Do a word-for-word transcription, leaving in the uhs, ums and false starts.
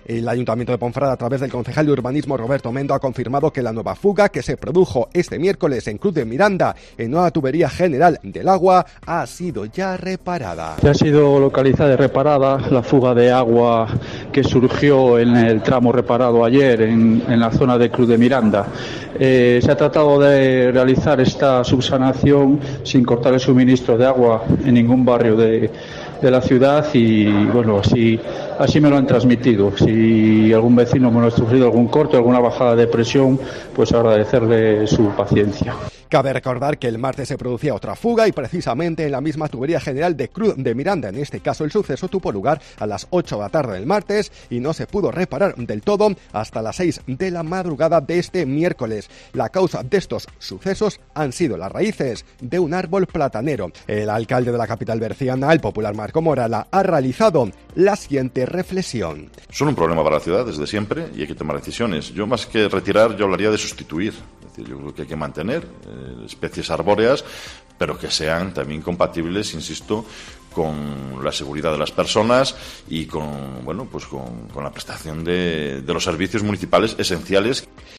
El Ayuntamiento de Ponferrada, a través del concejal de urbanismo Roberto Mendo, ha confirmado que la nueva fuga que se produjo este miércoles en Cruz de Miranda, en una tubería general del agua, ha sido ya reparada. Ya ha sido localizada y reparada la fuga de agua que surgió en el tramo reparado ayer en, en la zona de Cruz de Miranda. Eh, se ha tratado de realizar esta subsanación sin cortar el suministro de agua en ningún barrio de, de la ciudad y bueno, así, así me lo han transmitido. Si algún vecino me ha sufrido algún corte, alguna bajada de presión, pues agradecerle su paciencia. Cabe recordar que el martes se producía otra fuga y precisamente en la misma tubería general de Cruz de Miranda. En este caso el suceso tuvo lugar a las ocho de la tarde del martes y no se pudo reparar del todo hasta las seis de la madrugada de este miércoles. La causa de estos sucesos han sido las raíces de un árbol platanero. El alcalde de la capital berciana, el popular Marco Morala, ha realizado la siguiente reflexión. Son un problema para la ciudad desde siempre y hay que tomar decisiones. Yo más que retirar, yo hablaría de sustituir. Es decir, yo creo que hay que mantener eh, especies arbóreas, pero que sean también compatibles, insisto, con la seguridad de las personas y con, bueno, pues con, con la prestación de, de los servicios municipales esenciales.